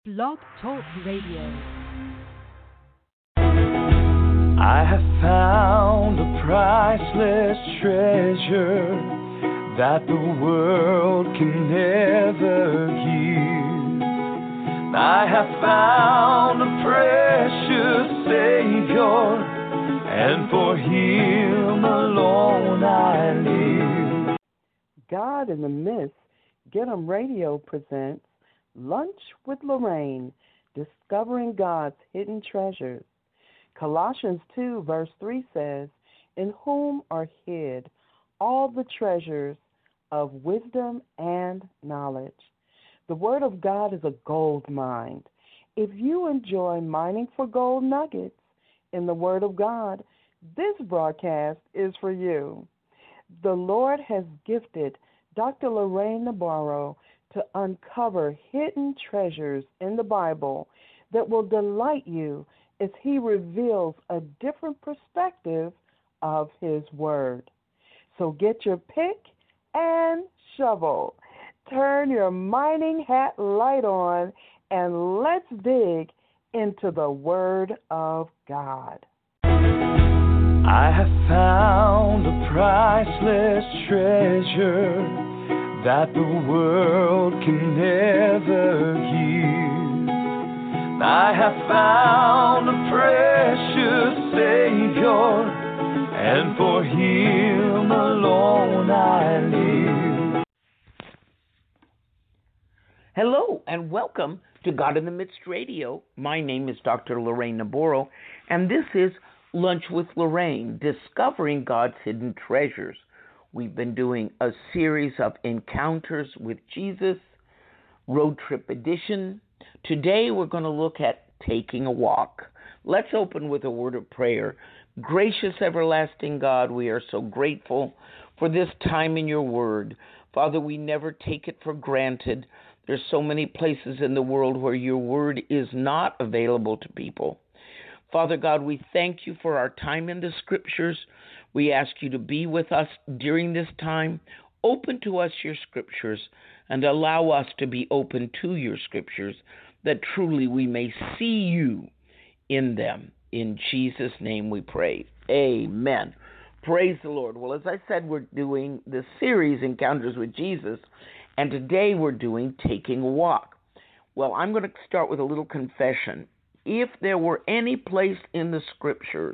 Blog Talk Radio. I have found a priceless treasure that the world can never give. I have found a precious Savior, and for Him alone I live. God in the Mist, Get 'em Radio presents Lunch with Lorraine, Discovering God's Hidden Treasures. Colossians 2, verse 3 says, "In whom are hid all the treasures of wisdom and knowledge." The Word of God is a gold mine. If you enjoy mining for gold nuggets in the Word of God, this broadcast is for you. The Lord has gifted Dr. Lorraine Nabarro to uncover hidden treasures in the Bible that will delight you as he reveals a different perspective of his word. So get your pick and shovel. Turn your mining hat light on and let's dig into the Word of God. I have found a priceless treasure that the world can never give. I have found a precious Savior, and for Him alone I live. Hello and welcome to God in the Midst Radio. My name is Dr. Lorraine Nabarro, and this is Lunch with Lorraine, Discovering God's Hidden Treasures. We've been doing a series of encounters with Jesus, Road Trip Edition. Today we're going to look at taking a walk. Let's open with a word of prayer. Gracious, everlasting God, we are so grateful for this time in your word. Father, we never take it for granted. There's so many places in the world where your word is not available to people. Father God, we thank you for our time in the scriptures. We ask you to be with us during this time. Open to us your scriptures and allow us to be open to your scriptures, that truly we may see you in them. In Jesus' name we pray. Amen. Praise the Lord. Well, as I said, we're doing the series Encounters with Jesus, and today we're doing Taking a Walk. Well, I'm going to start with a little confession. If there were any place in the scriptures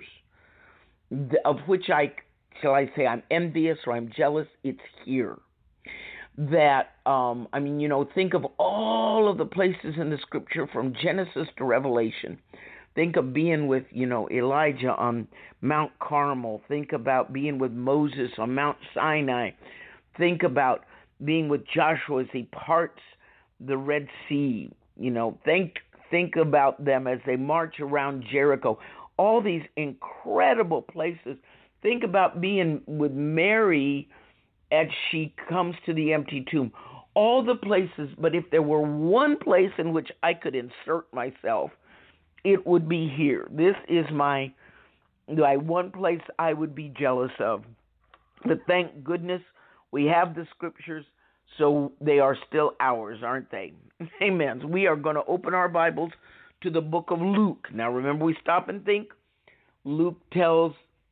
of which shall I say I'm envious or I'm jealous, it's here. That, think of all of the places in the scripture from Genesis to Revelation. Think of being with, Elijah on Mount Carmel. Think about being with Moses on Mount Sinai. Think about being with Joshua as he parts the Red Sea. Think about them as they march around Jericho. All these incredible places. Think about being with Mary as she comes to the empty tomb. All the places, but if there were one place in which I could insert myself, it would be here. This is my one place I would be jealous of. But thank goodness we have the scriptures, so they are still ours, aren't they? Amen. So we are going to open our Bibles to the book of Luke. Now remember, we stop and think. Luke tells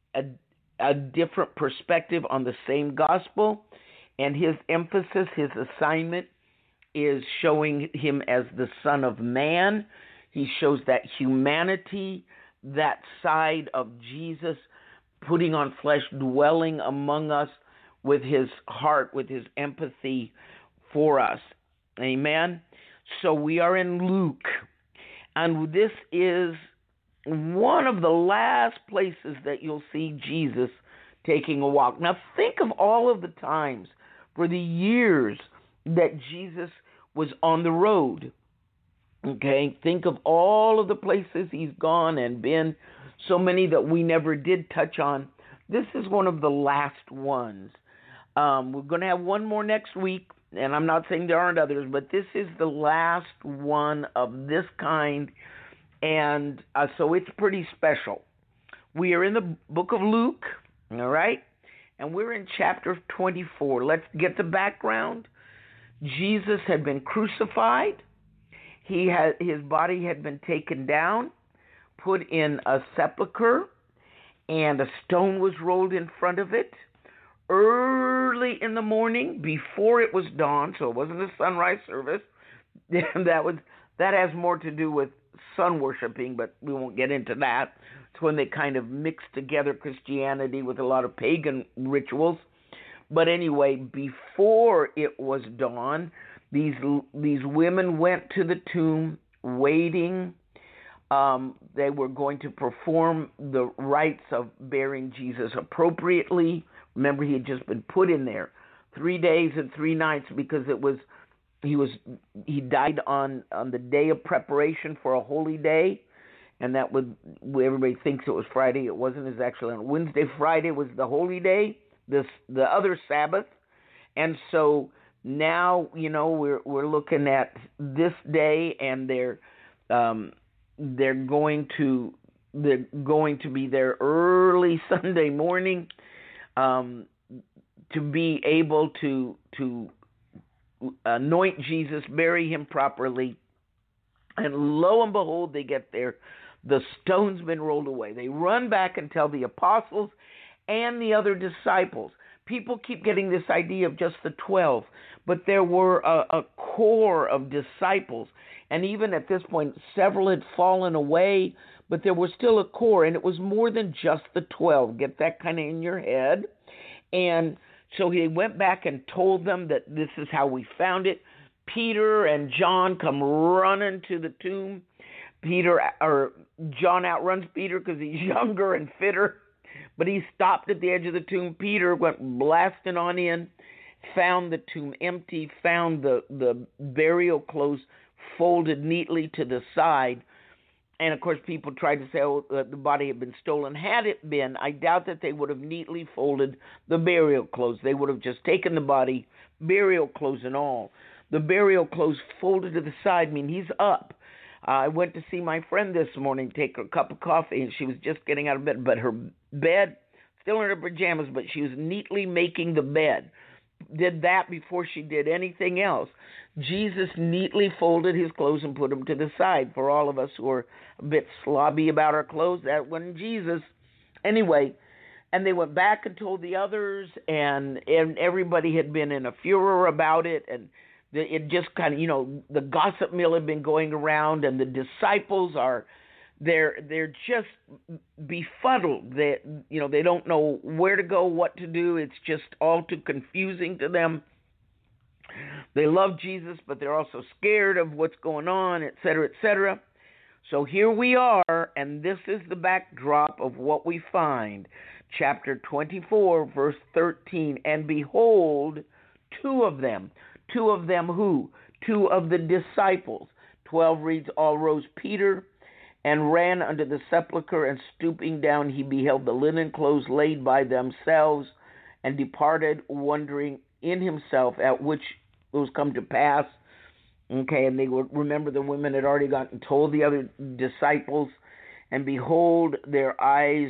a different perspective on the same gospel, and his emphasis, his assignment is showing him as the Son of Man. He shows that humanity, that side of Jesus putting on flesh, dwelling among us with his heart, with his empathy for us. Amen? So we are in Luke, and this is one of the last places that you'll see Jesus taking a walk. Now think of all of the times for the years that Jesus was on the road. Okay, think of all of the places he's gone and been, so many that we never did touch on. This is one of the last ones. We're going to have one more next week, and I'm not saying there aren't others, but this is the last one of this kind. And so it's pretty special. We are in the book of Luke, all right? And we're in chapter 24. Let's get the background. Jesus had been crucified, His body had been taken down, put in a sepulcher, and a stone was rolled in front of it early in the morning before it was dawn, so it wasn't a sunrise service. That has more to do with sun worshiping, but we won't get into that. It's when they kind of mixed together Christianity with a lot of pagan rituals. But anyway, before it was dawn, these women went to the tomb waiting. They were going to perform the rites of burying Jesus appropriately. Remember, he had just been put in there 3 days and 3 nights because he died on the day of preparation for a holy day, and that everybody thinks it was Friday. It wasn't. It was actually on Wednesday. Friday was the holy day, the other Sabbath, and so now we're looking at this day, and they're going to be there early Sunday morning to be able to anoint Jesus, bury him properly, and lo and behold, they get there. The stone's been rolled away. They run back and tell the apostles and the other disciples. People keep getting this idea of just the 12, but there were a core of disciples, and even at this point, several had fallen away, but there was still a core, and it was more than just the 12. Get that kind of in your head. And so he went back and told them that this is how we found it. Peter and John come running to the tomb. John outruns Peter because he's younger and fitter, but he stopped at the edge of the tomb. Peter went blasting on in, found the tomb empty, found the burial clothes folded neatly to the side. And, of course, people tried to say, the body had been stolen. Had it been, I doubt that they would have neatly folded the burial clothes. They would have just taken the body, burial clothes and all. The burial clothes folded to the side mean he's up. I went to see my friend this morning, take her a cup of coffee, and she was just getting out of bed. But her bed, still in her pajamas, but she was neatly making the bed. Did that before she did anything else. Jesus neatly folded his clothes and put them to the side. For all of us who are a bit slobby about our clothes, that wasn't Jesus. Anyway, and they went back and told the others, and everybody had been in a furor about it, and it just kind of, the gossip mill had been going around, and the disciples they're just befuddled. They don't know where to go, what to do. It's just all too confusing to them. They love Jesus, but they're also scared of what's going on, et cetera, et cetera. So here we are, and this is the backdrop of what we find. Chapter 24, verse 13. And behold, two of them who? Two of the disciples. 12 reads, all rose Peter and ran unto the sepulchre, and stooping down he beheld the linen clothes laid by themselves, and departed, wondering in himself at which it was come to pass. Okay, and they would remember the women had already gone and told the other disciples, and behold, their eyes,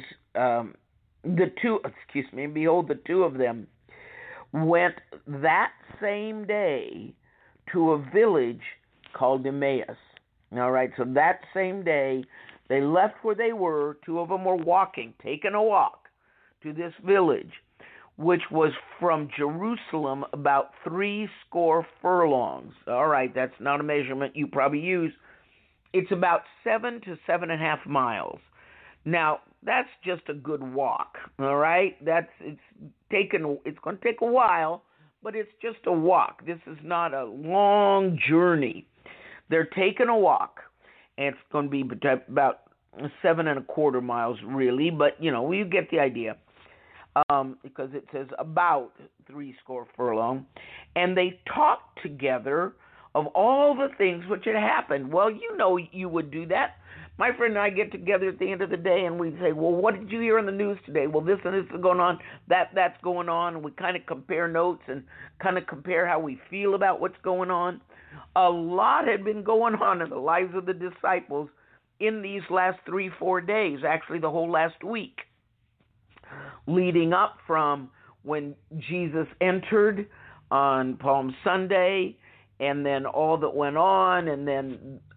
behold, the two of them went that same day to a village called Emmaus. All right, so that same day, they left where they were. Two of them were walking, taking a walk to this village, which was from Jerusalem about 60 furlongs. All right, that's not a measurement you probably use. It's about 7 to 7.5 miles. Now, that's just a good walk, all right? It's going to take a while, but it's just a walk. This is not a long journey. They're taking a walk, and it's going to be about 7.25 miles, really, but, you get the idea. Because it says about 60 furlong, and they talked together of all the things which had happened. Well, you would do that. My friend and I get together at the end of the day, and we'd say, well, what did you hear in the news today? Well, this and this is going on, that's going on, and we kind of compare notes and kind of compare how we feel about what's going on. A lot had been going on in the lives of the disciples in these last 3-4 days, actually the whole last week, leading up from when Jesus entered on Palm Sunday, and then all that went on, and then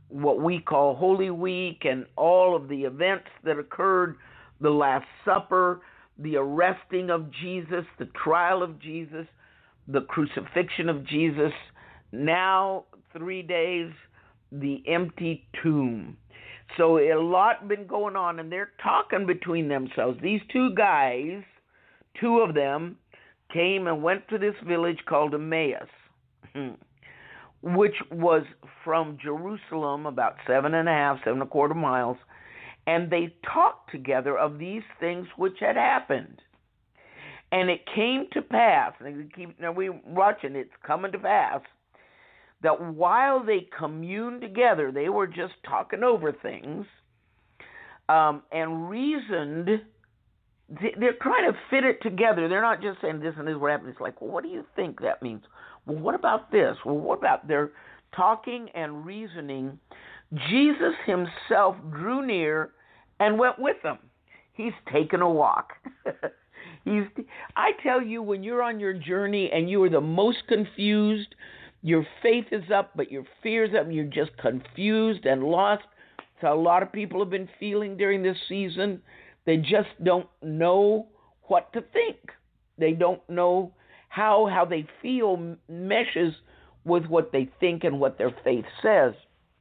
what we call Holy Week and all of the events that occurred, the Last Supper, the arresting of Jesus, the trial of Jesus, the crucifixion of Jesus, now 3 days, the empty tomb. So a lot been going on, and they're talking between themselves. These two guys, two of them, came and went to this village called Emmaus, which was from Jerusalem about 7.25 miles, and they talked together of these things which had happened. And it came to pass, now we're watching, it's coming to pass, that while they communed together, they were just talking over things and reasoned. They're trying to fit it together. They're not just saying this and this is what happened. It's like, well, what do you think that means? Well, what about this? Well, what about they're talking and reasoning. Jesus himself drew near and went with them. He's taken a walk. I tell you, when you're on your journey and you are the most confused, your faith is up, but your fear is up, and you're just confused and lost. That's how a lot of people have been feeling during this season. They just don't know what to think. They don't know how they feel meshes with what they think and what their faith says.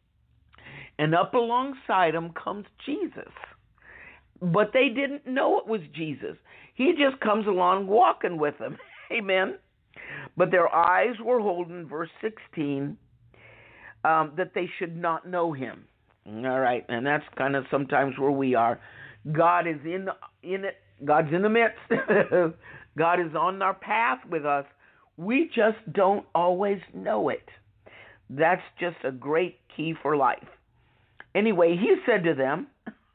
And up alongside them comes Jesus. But they didn't know it was Jesus. He just comes along walking with them. Amen. But their eyes were holden, verse 16, that they should not know him. All right, and that's kind of sometimes where we are. God is in it. God's in the midst. God is on our path with us. We just don't always know it. That's just a great key for life. Anyway, he said to them,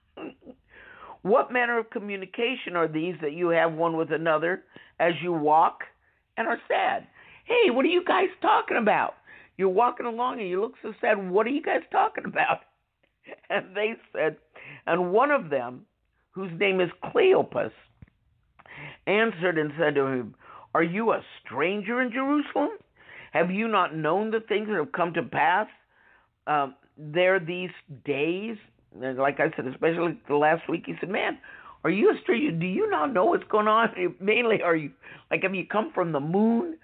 what manner of communication are these that you have one with another as you walk and are sad? Hey, what are you guys talking about? You're walking along and you look so sad. What are you guys talking about? And they said, and one of them, whose name is Cleopas, answered and said to him, are you a stranger in Jerusalem? Have you not known the things that have come to pass there these days? And like I said, especially the last week, he said, man, are you a stranger? Do you not know what's going on? Mainly, are you, like, have you come from the moon?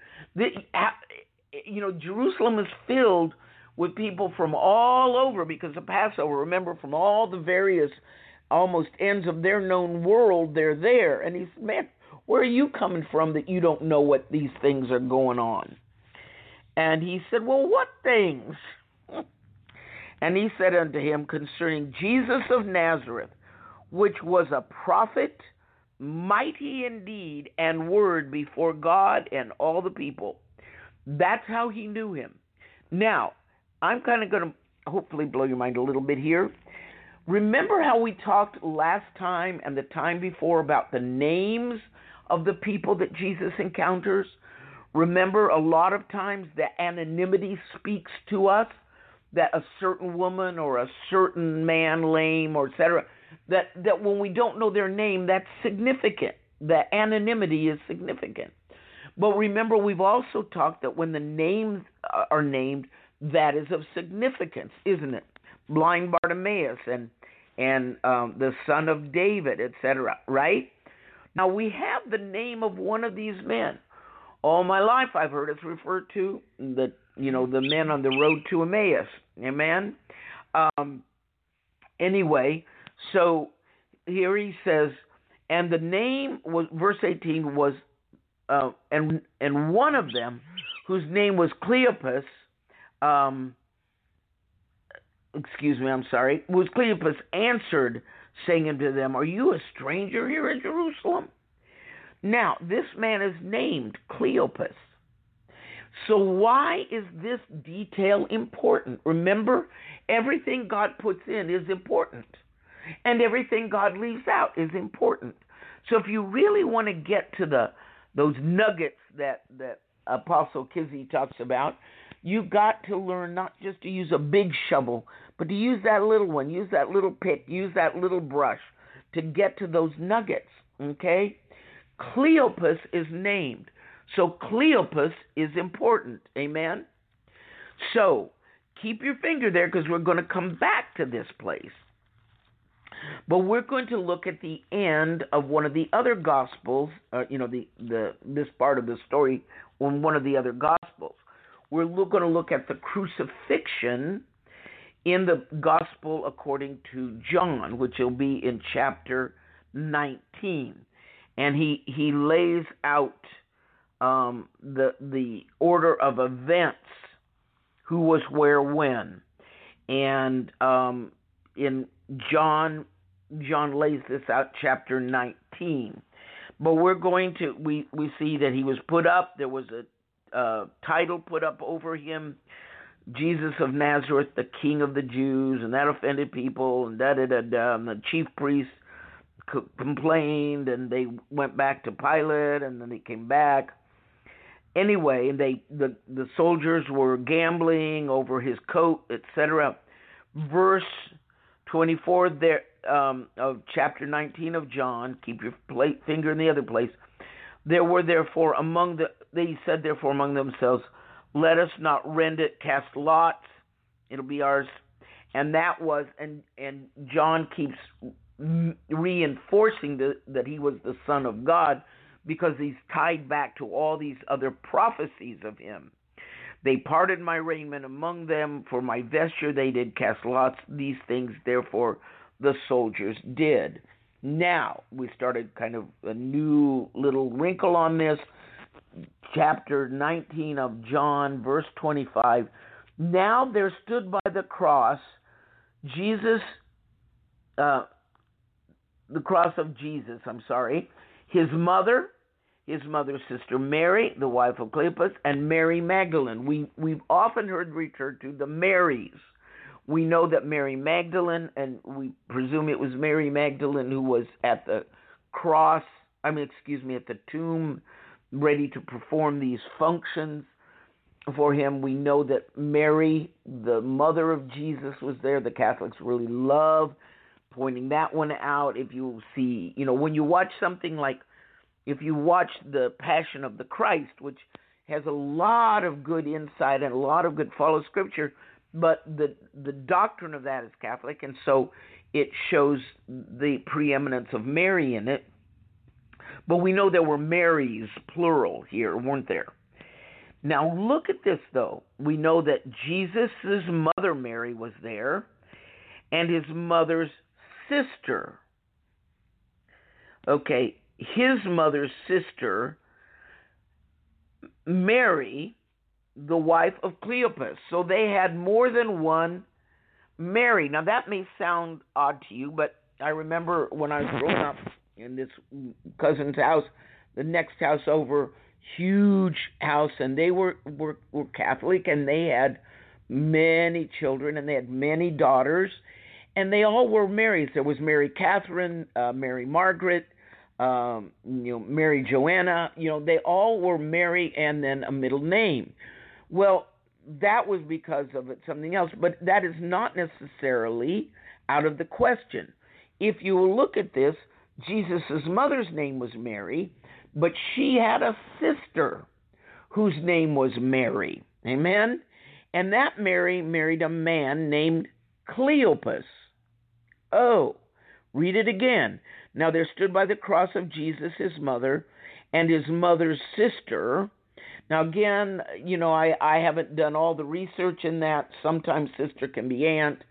Jerusalem is filled with people from all over because of Passover. Remember, from all the various almost ends of their known world, they're there. And he said, man, where are you coming from that you don't know what these things are going on? And he said, well, what things? And he said unto him concerning Jesus of Nazareth, which was a prophet, mighty in deed and word before God and all the people. That's how he knew him. Now, I'm kind of going to hopefully blow your mind a little bit here. Remember how we talked last time and the time before about the names of the people that Jesus encounters? Remember, a lot of times the anonymity speaks to us, that a certain woman or a certain man, lame, or et cetera, that when we don't know their name, that's significant. The anonymity is significant. But remember, we've also talked that when the names are named, that is of significance, isn't it? Blind Bartimaeus and the son of David, etc., right? Now, we have the name of one of these men. All my life I've heard it referred to the men on the road to Emmaus. Amen? Anyway, so here he says, and the name was, verse 18 was, and one of them, whose name was Cleopas, was Cleopas, answered, saying unto them, are you a stranger here in Jerusalem? Now, this man is named Cleopas. So why is this detail important? Remember, everything God puts in is important. And everything God leaves out is important. So if you really want to get to those nuggets that Apostle Kizzy talks about, you've got to learn not just to use a big shovel, but to use that little one, use that little pick, use that little brush to get to those nuggets, okay? Cleopas is named. So Cleopas is important, amen? So keep your finger there because we're going to come back to this place. But we're going to look at the end of one of the other Gospels, this part of the story on one of the other Gospels. We're going to look at the crucifixion in the Gospel according to John, which will be in chapter 19. And he lays out the order of events, who was where, when. And in John lays this out, chapter 19. But we're going to, we see that he was put up. There was a title put up over him, Jesus of Nazareth, the King of the Jews, and that offended people, and da-da-da-da. And the chief priests complained, and they went back to Pilate, and then they came back. Anyway, the soldiers were gambling over his coat, etc. Verse 24 there of chapter 19 of John. Keep your finger in the other place. They said therefore among themselves, let us not rend it, cast lots, it'll be ours. And that was, and John keeps reinforcing that he was the Son of God, because he's tied back to all these other prophecies of him. They parted my raiment among them, for my vesture they did cast lots. These things, therefore, the soldiers did. Now, we started kind of a new little wrinkle on this. Chapter 19 of John, verse 25. Now there stood by the cross the cross of Jesus, his mother's sister Mary, the wife of Cleopas, and Mary Magdalene. We've often heard referred to the Marys. We know that Mary Magdalene, and we presume it was Mary Magdalene who was at the at the tomb, ready to perform these functions for him. We know that Mary, the mother of Jesus, was there. The Catholics really love pointing that one out. If you see, when you watch something like, if you watch The Passion of the Christ, which has a lot of good insight and a lot of good follow scripture, but the doctrine of that is Catholic, and so it shows the preeminence of Mary in it. But we know there were Marys, plural, here, weren't there? Now look at this, though. We know that Jesus' mother Mary was there, and his mother's sister. Okay, his mother's sister, Mary, the wife of Cleopas. So they had more than one Mary. Now that may sound odd to you, but I remember when I was growing up in this cousin's house, the next house over, huge house, and they were Catholic, and they had many children, and they had many daughters, and they all were Marys. There was Mary Catherine, Mary Margaret, Mary Joanna. They all were Mary and then a middle name. Well, that was because of something else, but that is not necessarily out of the question. If you look at this, Jesus' mother's name was Mary, but she had a sister whose name was Mary. Amen? And that Mary married a man named Cleopas. Oh, read it again. Now there stood by the cross of Jesus his mother and his mother's sister. Now again, I haven't done all the research in that. Sometimes sister can be aunt.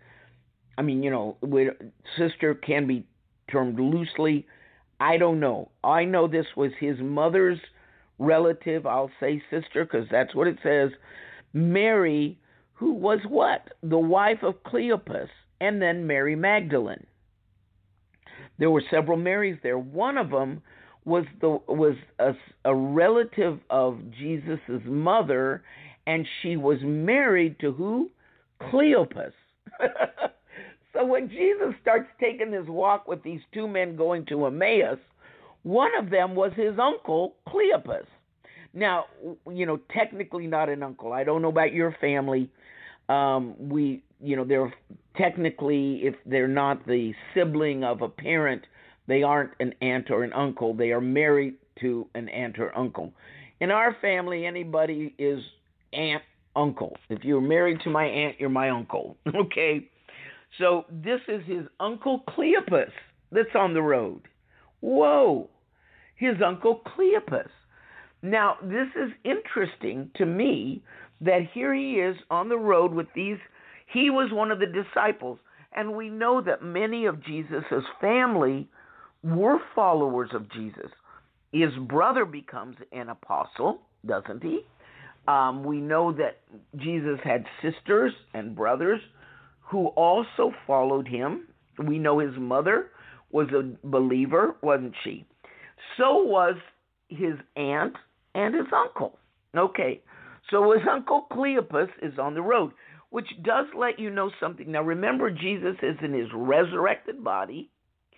Sister can be termed loosely. I don't know. I know this was his mother's relative. I'll say sister because that's what it says. Mary, who was what? The wife of Cleopas, and then Mary Magdalene. There were several Marys there. One of them was a relative of Jesus' mother, and she was married to who? Cleopas. So when Jesus starts taking his walk with these two men going to Emmaus, one of them was his uncle, Cleopas. Now, technically not an uncle. I don't know about your family. They're technically, if they're not the sibling of a parent, they aren't an aunt or an uncle. They are married to an aunt or uncle. In our family, anybody is aunt, uncle. If you're married to my aunt, you're my uncle. Okay? So this is his Uncle Cleopas that's on the road. Whoa! His Uncle Cleopas. Now, this is interesting to me that here he is on the road with these. He was one of the disciples, and we know that many of Jesus' family were followers of Jesus. His brother becomes an apostle, doesn't he? We know that Jesus had sisters and brothers who also followed him. We know his mother was a believer, wasn't she? So was his aunt and his uncle. Okay, so his Uncle Cleopas is on the road, which does let you know something. Now remember, Jesus is in his resurrected body,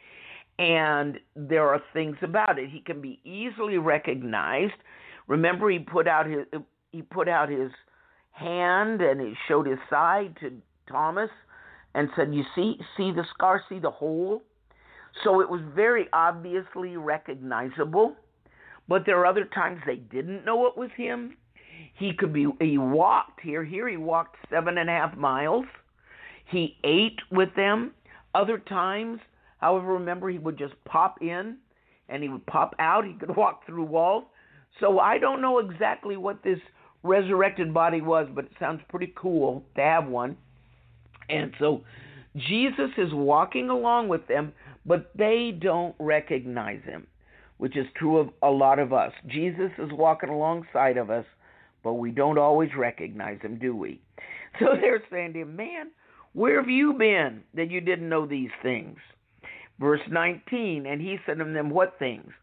and there are things about it. He can be easily recognized. Remember, he put out his hand and he showed his side to Thomas and said, "You see the scar, see the hole?" So it was very obviously recognizable. But there are other times they didn't know it was him. He walked here. Here he walked 7.5 miles. He ate with them. Other times, however, remember, he would just pop in and he would pop out. He could walk through walls. So I don't know exactly what this resurrected body was, but it sounds pretty cool to have one. And so Jesus is walking along with them, but they don't recognize him, which is true of a lot of us. Jesus is walking alongside of us, but we don't always recognize him, do we? So they're saying to him, "Man, where have you been that you didn't know these things?" Verse 19, and he said to them, "What things?"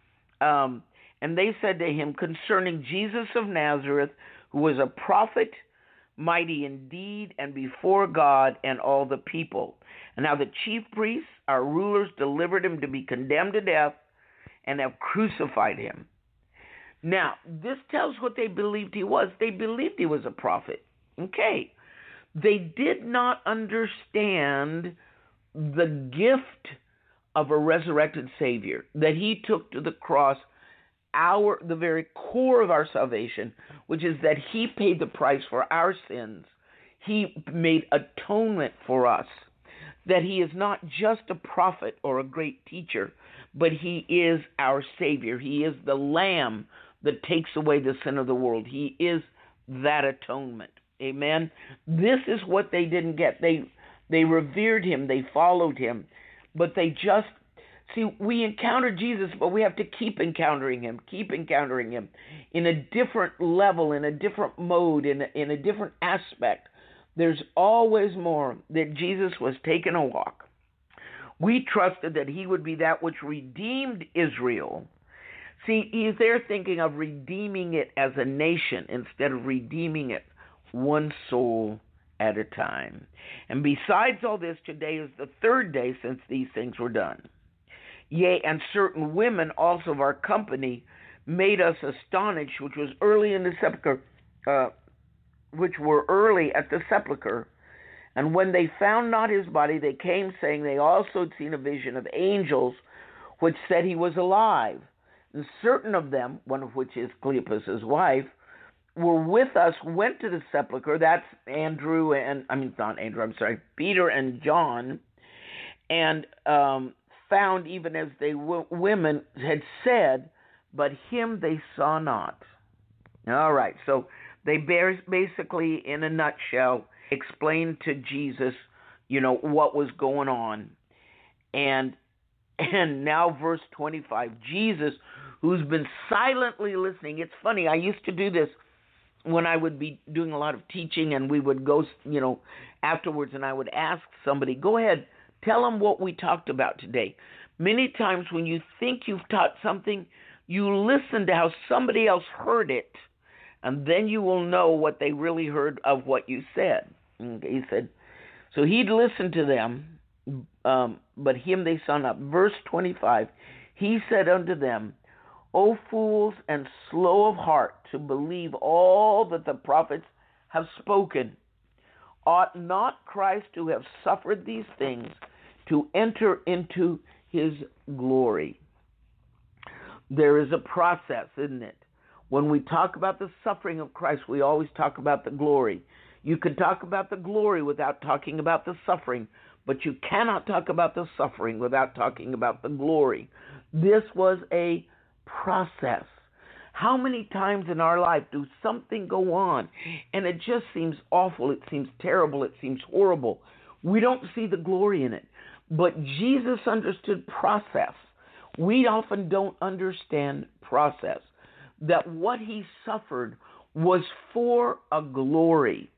And they said to him, "Concerning Jesus of Nazareth, who was a prophet, mighty in deed and before God and all the people. And now the chief priests, our rulers, delivered him to be condemned to death and have crucified him." Now, this tells what they believed he was. They believed he was a prophet. Okay. They did not understand the gift of a resurrected Savior, that he took to the cross the very core of our salvation, which is that he paid the price for our sins. He made atonement for us. That he is not just a prophet or a great teacher, but he is our Savior. He is the Lamb that takes away the sin of the world. He is that atonement. Amen? This is what they didn't get. They revered him. They followed him. But they just... See, we encounter Jesus, but we have to keep encountering him in a different level, in a different mode, in a different aspect. There's always more. That Jesus was taking a walk. We trusted that he would be that which redeemed Israel. See, he's there thinking of redeeming it as a nation instead of redeeming it one soul at a time. And besides all this, today is the third day since these things were done. Yea, and certain women also of our company made us astonished, which were early at the sepulchre. And when they found not his body, they came, saying they also had seen a vision of angels, which said he was alive. And certain of them, one of which is Cleopas' wife, were with us, went to the sepulchre. That's Peter and John, and found, even as they women had said, but him they saw not. All right, so they basically, in a nutshell, explained to Jesus, what was going on. And now verse 25, Jesus, who's been silently listening. It's funny, I used to do this when I would be doing a lot of teaching, and we would go, afterwards, and I would ask somebody, "Go ahead, tell them what we talked about today." Many times when you think you've taught something, you listen to how somebody else heard it, and then you will know what they really heard of what you said. Okay, he said, so he'd listened to them, but him they saw not. Verse 25, he said unto them, "O fools and slow of heart to believe all that the prophets have spoken. Ought not Christ to have suffered these things to enter into his glory?" There is a process, isn't it? When we talk about the suffering of Christ, we always talk about the glory. You can talk about the glory without talking about the suffering, but you cannot talk about the suffering without talking about the glory. This was a process. How many times in our life do something go on and it just seems awful, it seems terrible, it seems horrible? We don't see the glory in it. But Jesus understood process. We often don't understand process. That what he suffered was for a glory.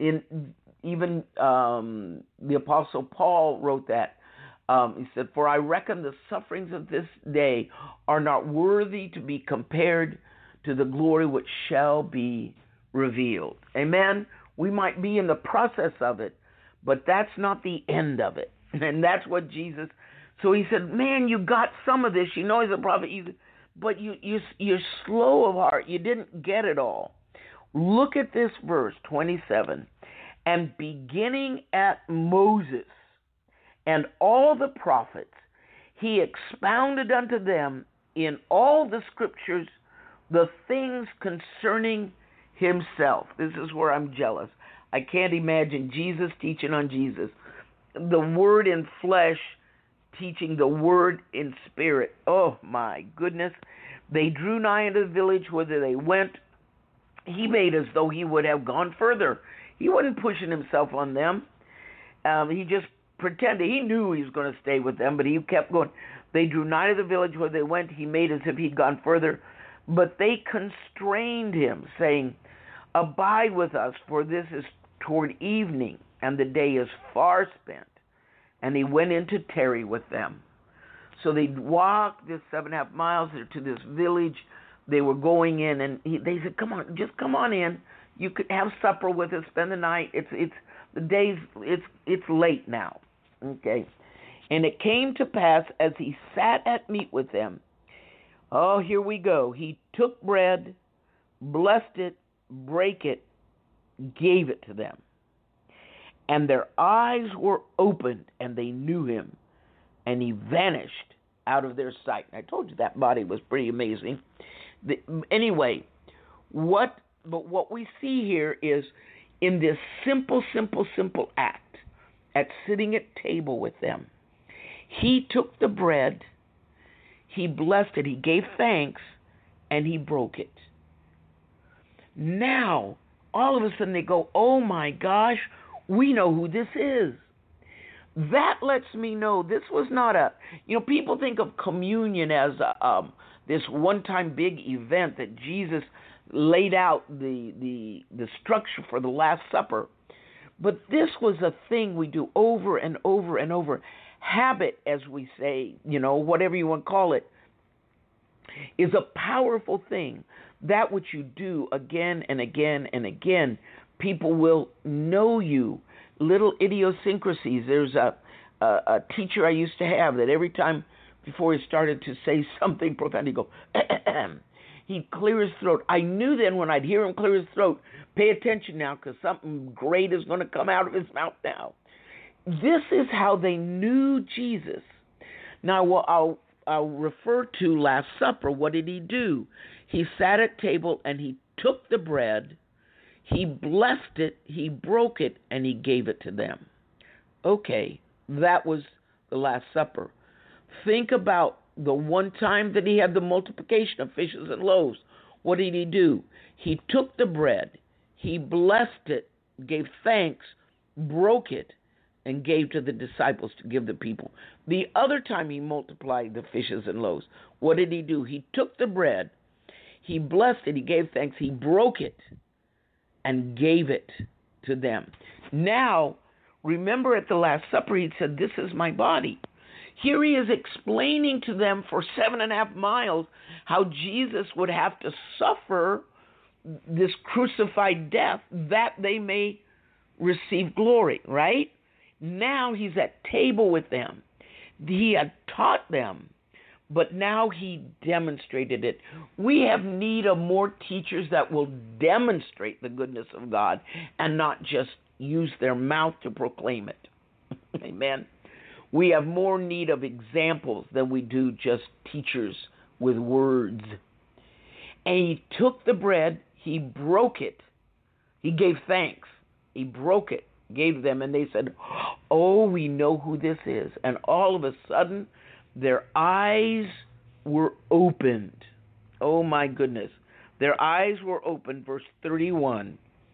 Even the Apostle Paul wrote that. He said, "For I reckon the sufferings of this day are not worthy to be compared to the glory which shall be revealed." Amen? We might be in the process of it, but that's not the end of it. And that's what Jesus... So he said, man, you got some of this. You know he's a prophet, but you're slow of heart. You didn't get it all. Look at this verse, 27. And beginning at Moses and all the prophets, he expounded unto them in all the scriptures the things concerning himself. This is where I'm jealous. I can't imagine Jesus teaching on Jesus. The word in flesh teaching the word in spirit. Oh, my goodness. They drew nigh unto the village whither they went. He made as though he would have gone further. He wasn't pushing himself on them. He just pretended. He knew he was going to stay with them, but he kept going. They drew nigh to the village where they went. He made as if he'd gone further. But they constrained him, saying, Abide with us, for this is toward evening, and the day is far spent. And he went in to tarry with them. So they walked this 7.5 miles to this village. They were going in, and they said, "Come on, just come on in. You could have supper with us, spend the night. It's late now." Okay. And it came to pass as he sat at meat with them. Oh, here we go. He took bread, blessed it, brake it, gave it to them. And their eyes were opened, and they knew him, and he vanished out of their sight. And I told you that body was pretty amazing. Anyway, what we see here is in this simple act, at sitting at table with them, he took the bread, he blessed it, he gave thanks, and he broke it. Now, all of a sudden they go, oh my gosh, we know who this is. That lets me know this was not people think of communion as this one-time big event that Jesus laid out the structure for the Last Supper. But this was a thing we do over and over and over. Habit, as we say, whatever you want to call it, is a powerful thing. That which you do again and again and again, people will know you. Little idiosyncrasies. There's a teacher I used to have that every time before he started to say something profound, he'd go, he'd clear his throat. I knew then when I'd hear him clear his throat, pay attention now because something great is going to come out of his mouth now. This is how they knew Jesus. Now, I'll refer to Last Supper. What did he do? He sat at table and he took the bread, he blessed it, he broke it, and he gave it to them. Okay, that was the Last Supper. Think about the one time that he had the multiplication of fishes and loaves. What did he do? He took the bread, he blessed it, gave thanks, broke it, and gave to the disciples to give the people. The other time he multiplied the fishes and loaves, what did he do? He took the bread, he blessed it, he gave thanks, he broke it, and gave it to them. Now, remember at the Last Supper, he said, this is my body. Here he is explaining to them for 7.5 miles how Jesus would have to suffer this crucified death that they may receive glory, right? Now he's at table with them. He had taught them, but now he demonstrated it. We have need of more teachers that will demonstrate the goodness of God and not just use their mouth to proclaim it. Amen. We have more need of examples than we do just teachers with words. And he took the bread, he broke it, he gave thanks, he broke it, gave them, and they said, oh, we know who this is. And all of a sudden, their eyes were opened. Oh my goodness. Their eyes were opened, verse 31.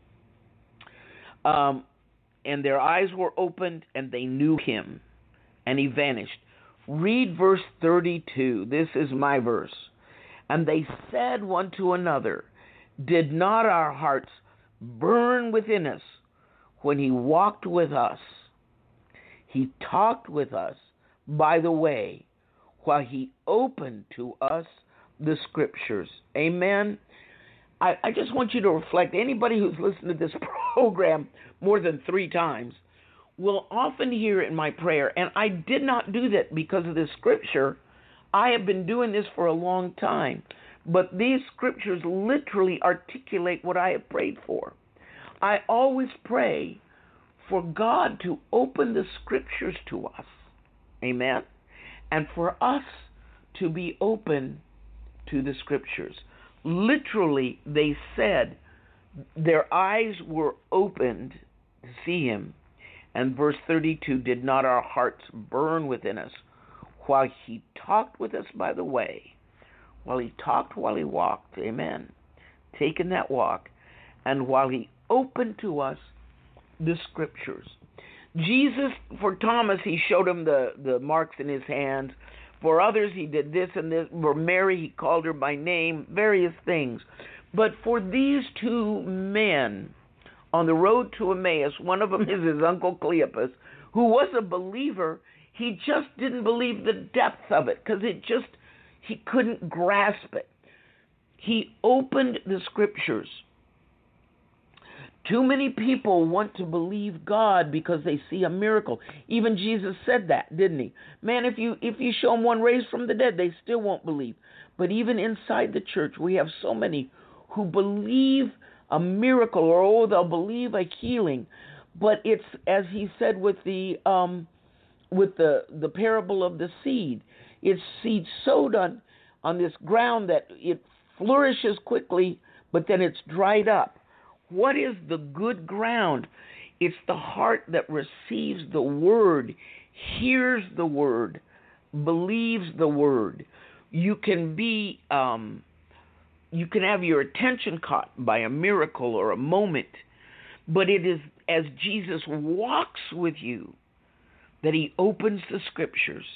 And their eyes were opened, and they knew him, and he vanished. Read verse 32. This is my verse. And they said one to another, did not our hearts burn within us when he walked with us? He talked with us by the way, while he opened to us the scriptures. Amen. I just want you to reflect. Anybody who's listened to this program more than 3 times will often hear in my prayer, and I did not do that because of this scripture. I have been doing this for a long time, but these scriptures literally articulate what I have prayed for. I always pray for God to open the scriptures to us, amen, and for us to be open to the scriptures. Literally, they said their eyes were opened to see him. And verse 32, did not our hearts burn within us while he talked with us by the way, while he talked, while he walked, amen, taking that walk, and while he opened to us the scriptures. Jesus, for Thomas, he showed him the marks in his hands. For others, he did this and this. For Mary, he called her by name, various things. But for these 2 men on the road to Emmaus, one of them is his uncle Cleopas, who was a believer. He just didn't believe the depth of it because he couldn't grasp it. He opened the scriptures. Too many people want to believe God because they see a miracle. Even Jesus said that, didn't he? Man, if you show them one raised from the dead, they still won't believe. But even inside the church, we have so many who believe a miracle, or they'll believe a healing. But it's, as he said with the parable of the seed, it's seed sowed on this ground that it flourishes quickly, but then it's dried up. What is the good ground? It's the heart that receives the word, hears the word, believes the word. You can have your attention caught by a miracle or a moment, but it is as Jesus walks with you that he opens the scriptures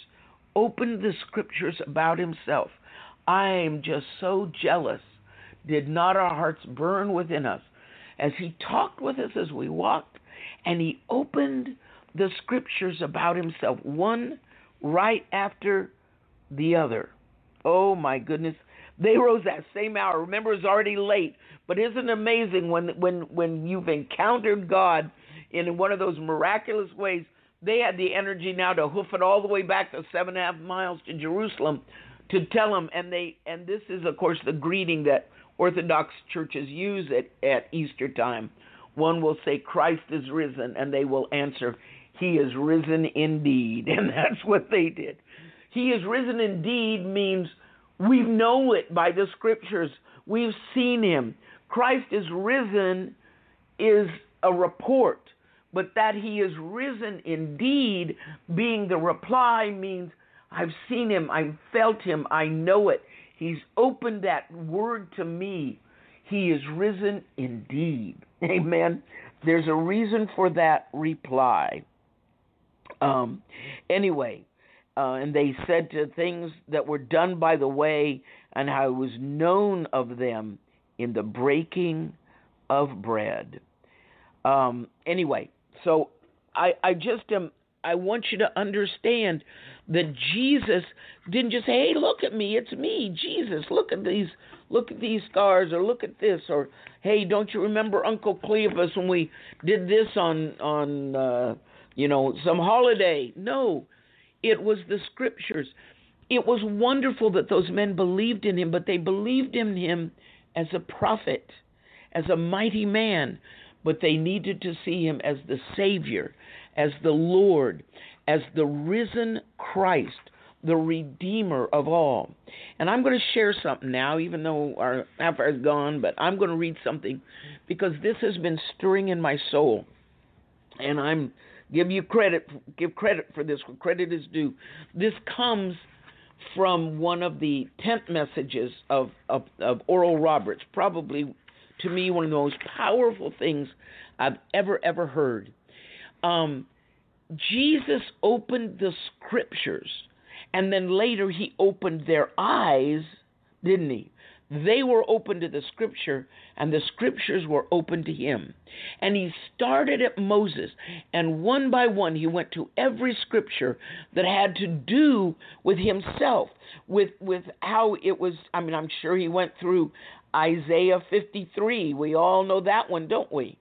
about himself. I am just so jealous. Did not our hearts burn within us as he talked with us as we walked, and he opened the scriptures about himself, one right after the other. Oh my goodness. They rose that same hour. Remember, it's already late. But isn't it amazing when you've encountered God in one of those miraculous ways? They had the energy now to hoof it all the way back to 7.5 miles to Jerusalem to tell him. And this is, of course, the greeting that Orthodox churches use at Easter time. One will say, Christ is risen, and they will answer, he is risen indeed. And that's what they did. He is risen indeed means we know it by the scriptures. We've seen him. Christ is risen is a report, but that he is risen indeed being the reply means I've seen him, I've felt him, I know it. He's opened that word to me. He is risen indeed. Amen. There's a reason for that reply. Anyway, and they said to things that were done by the way, and how it was known of them in the breaking of bread. Anyway, so I want you to understand that Jesus didn't just say, hey, look at me, it's me, Jesus, look at these scars, or look at this, or hey, don't you remember Uncle Cleopas when we did this on some holiday? No, it was the scriptures. It was wonderful that those men believed in him, but they believed in him as a prophet, as a mighty man, but they needed to see him as the Savior, as the Lord, as the risen Christ, the Redeemer of all. And I'm going to share something now, even though our half hour is gone, but I'm going to read something because this has been stirring in my soul. And I'm give credit for this where credit is due. This comes from one of the tent messages of Oral Roberts, probably to me one of the most powerful things I've ever heard. Jesus opened the scriptures, and then later he opened their eyes, didn't he? They were open to the scripture, and the scriptures were open to him. And he started at Moses, and one by one he went to every scripture that had to do with himself, with how it was. I mean, I'm sure he went through Isaiah 53. We all know that one, don't we?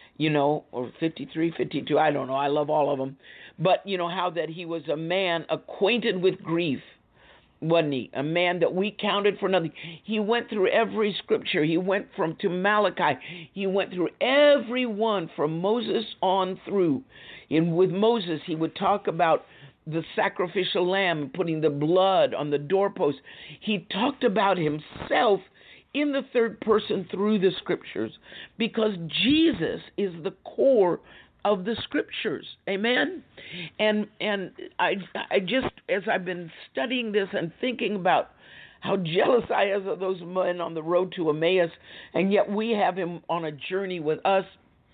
Or 53, 52, I don't know. I love all of them. But how that he was a man acquainted with grief, wasn't he? A man that we counted for nothing. He went through every scripture. He went to Malachi. He went through every one from Moses on through. And with Moses, he would talk about the sacrificial lamb and putting the blood on the doorpost. He talked about himself in the third person through the scriptures, because Jesus is the core of the scriptures. Amen. And I just, as I've been studying this and thinking about how jealous I am of those men on the road to Emmaus, and yet we have him on a journey with us,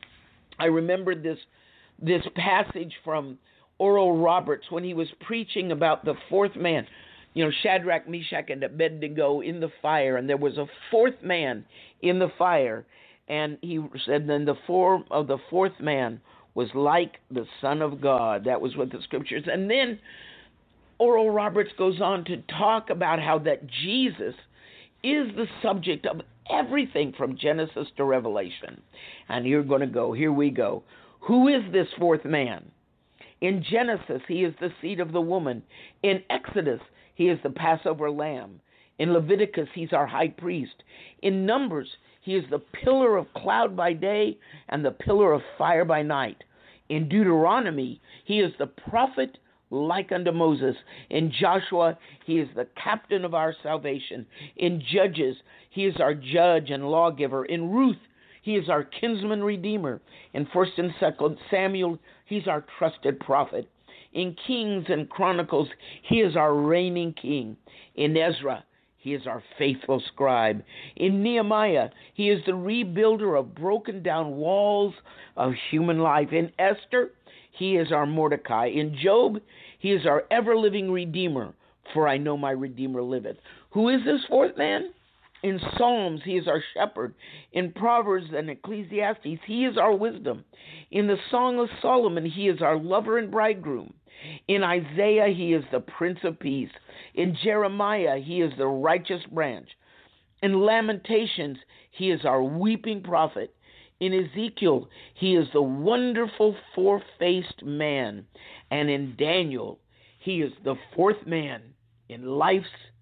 I remembered this passage from Oral Roberts when he was preaching about the fourth man. Shadrach, Meshach, and Abednego in the fire, and there was a fourth man in the fire, and he said, then the form of the fourth man was like the Son of God. That was what the scriptures. And then Oral Roberts goes on to talk about how that Jesus is the subject of everything from Genesis to Revelation. And here we go. Who is this fourth man? In Genesis, he is the seed of the woman. In Exodus, he is the Passover lamb. In Leviticus, he's our high priest. In Numbers, he is the pillar of cloud by day and the pillar of fire by night. In Deuteronomy, he is the prophet like unto Moses. In Joshua, he is the captain of our salvation. In Judges, he is our judge and lawgiver. In Ruth, he is our kinsman redeemer. In 1st and 2nd Samuel, he's our trusted prophet. In Kings and Chronicles, he is our reigning king. In Ezra, he is our faithful scribe. In Nehemiah, he is the rebuilder of broken down walls of human life. In Esther, he is our Mordecai. In Job, he is our ever-living Redeemer, for I know my Redeemer liveth. Who is this fourth man? In Psalms, he is our shepherd. In Proverbs and Ecclesiastes, he is our wisdom. In the Song of Solomon, he is our lover and bridegroom. In Isaiah, he is the Prince of Peace. In Jeremiah, he is the righteous branch. In Lamentations, he is our weeping prophet. In Ezekiel, he is the wonderful four-faced man. And in Daniel, he is the fourth man in life's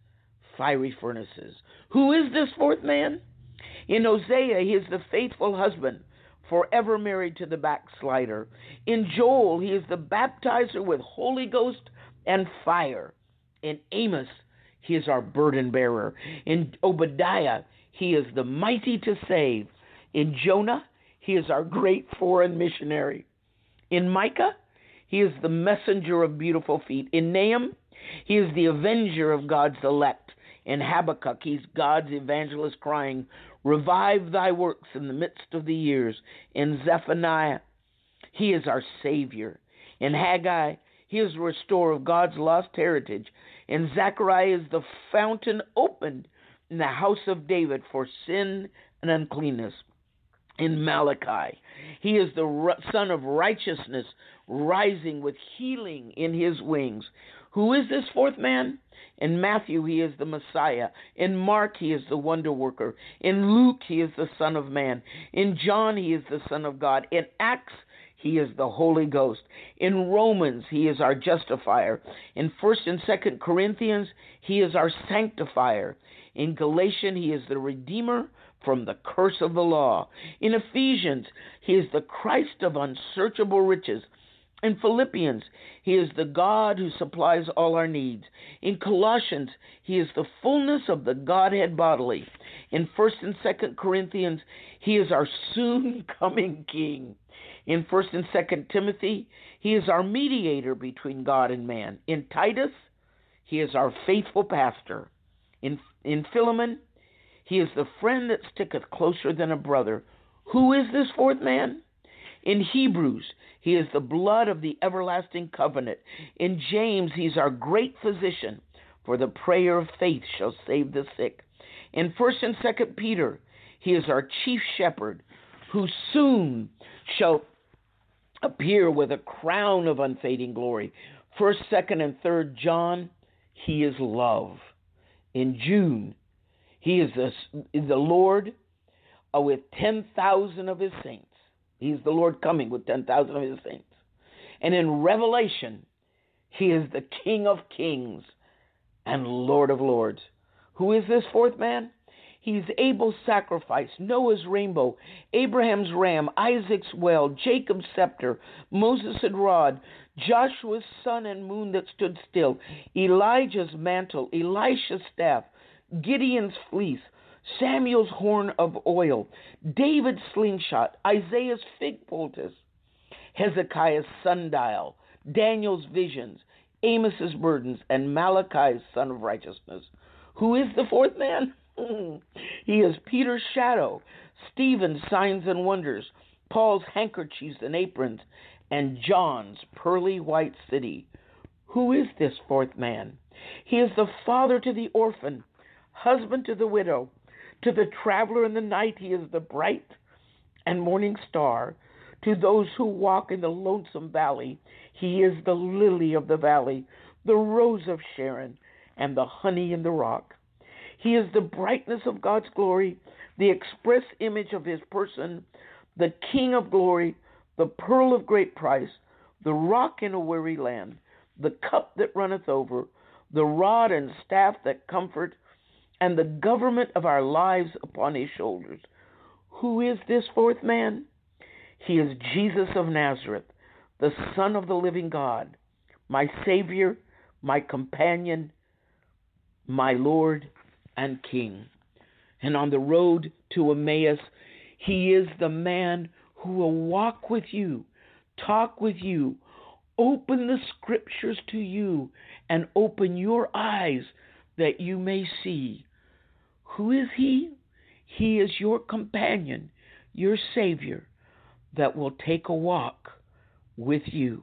fiery furnaces. Who is this fourth man? In Hosea, he is the faithful husband, forever married to the backslider. In Joel, he is the baptizer with Holy Ghost and fire. In Amos, he is our burden bearer. In Obadiah, he is the mighty to save. In Jonah, he is our great foreign missionary. In Micah, he is the messenger of beautiful feet. In Nahum, he is the avenger of God's elect. In Habakkuk, he's God's evangelist crying, revive thy works in the midst of the years. In Zephaniah, he is our Savior. In Haggai, he is the restorer of God's lost heritage. In Zechariah is the fountain opened in the house of David for sin and uncleanness. In Malachi, he is the Son of righteousness, rising with healing in his wings. Who is this fourth man? In Matthew, he is the Messiah. In Mark, he is the wonder worker. In Luke, he is the Son of Man. In John, he is the Son of God. In Acts, he is the Holy Ghost. In Romans, he is our justifier. In 1st and 2nd Corinthians, he is our sanctifier. In Galatians, he is the Redeemer from the curse of the law. In Ephesians, he is the Christ of unsearchable riches. In Philippians, He is the God who supplies all our needs. In Colossians, He is the fullness of the Godhead bodily. In 1st and 2nd Corinthians, He is our soon-coming King. In 1st and 2nd Timothy, He is our mediator between God and man. In Titus, He is our faithful pastor. In Philemon, He is the friend that sticketh closer than a brother. Who is this fourth man? In Hebrews, He is the blood of the everlasting covenant. In James, He's our great physician, for the prayer of faith shall save the sick. In 1st and 2nd Peter, He is our chief shepherd, who soon shall appear with a crown of unfading glory. 1st, 2nd, and 3rd John, He is love. In June, He is the Lord with 10,000 of His saints. He's the Lord coming with 10,000 of His saints. And in Revelation, He is the King of kings and Lord of lords. Who is this fourth man? He's Abel's sacrifice, Noah's rainbow, Abraham's ram, Isaac's well, Jacob's scepter, Moses' rod, Joshua's sun and moon that stood still, Elijah's mantle, Elisha's staff, Gideon's fleece, Samuel's horn of oil, David's slingshot, Isaiah's fig poultice, Hezekiah's sundial, Daniel's visions, Amos's burdens, and Malachi's son of righteousness. Who is the fourth man? He is Peter's shadow, Stephen's signs and wonders, Paul's handkerchiefs and aprons, and John's pearly white city. Who is this fourth man? He is the father to the orphan, husband to the widow. To the traveler in the night, He is the bright and morning star. To those who walk in the lonesome valley, He is the lily of the valley, the rose of Sharon, and the honey in the rock. He is the brightness of God's glory, the express image of His person, the King of glory, the pearl of great price, the rock in a weary land, the cup that runneth over, the rod and staff that comfort, and the government of our lives upon His shoulders. Who is this fourth man? He is Jesus of Nazareth, the Son of the living God, my Savior, my companion, my Lord and King. And on the road to Emmaus, He is the man who will walk with you, talk with you, open the scriptures to you, and open your eyes that you may see. Who is He? He is your companion, your Savior, that will take a walk with you.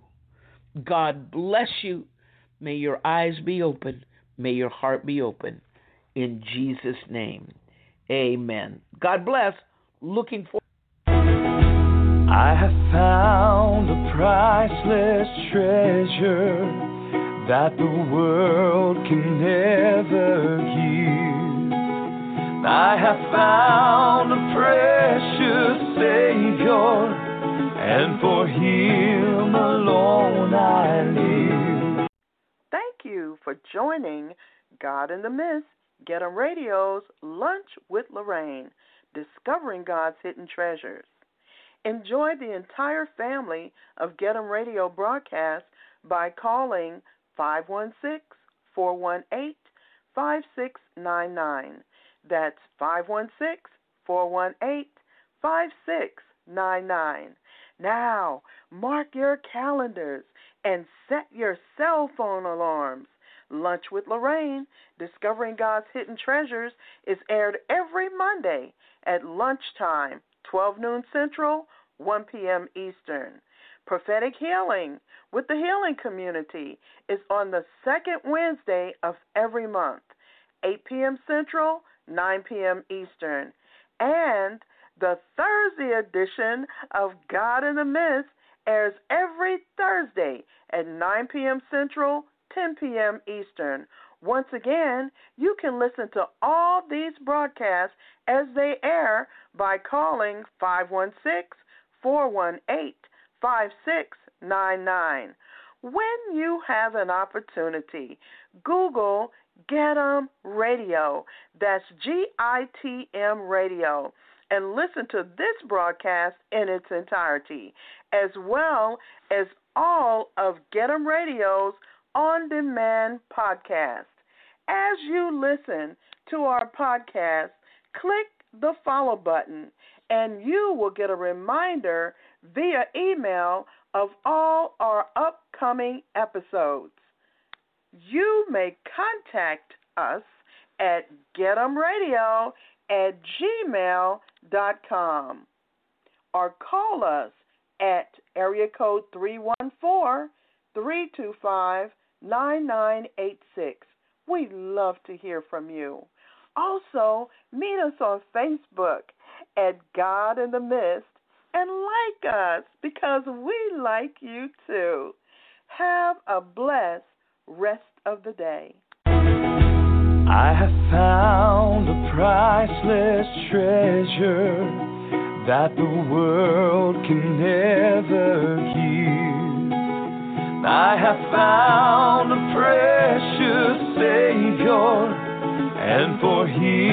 God bless you. May your eyes be open. May your heart be open. In Jesus' name, amen. God bless. Looking forward. I have found a priceless treasure that the world can never give. I have found a precious Savior, and for Him alone I live. Thank you for joining God in the Mist, Get 'em Radio's Lunch with Lorraine, discovering God's hidden treasures. Enjoy the entire family of Get 'em Radio broadcasts by calling 516-418-5699. That's 516-418-5699. Now, mark your calendars and set your cell phone alarms. Lunch with Lorraine, Discovering God's Hidden Treasures, is aired every Monday at lunchtime, 12 noon Central, 1 p.m. Eastern. Prophetic Healing with the Healing Community is on the second Wednesday of every month, 8 p.m. Central, 9 p.m. Eastern. And the Thursday edition of God in the Mist airs every Thursday at 9 p.m. Central, 10 p.m. Eastern. Once again, you can listen to all these broadcasts as they air by calling 516-418-5699. When you have an opportunity, Google Get 'em Radio. That's GITM Radio. And listen to this broadcast in its entirety, as well as all of Get 'em Radio's on-demand podcast. As you listen to our podcast, click the follow button, and you will get a reminder via email of all our upcoming episodes. You may contact us at getemradio@gmail.com or call us at area code 314-325-9986. We'd love to hear from you. Also, meet us on Facebook at God in the Midst and like us because we like you too. Have a blessed rest of the day. I have found a priceless treasure that the world can never give. I have found a precious Savior, and for Him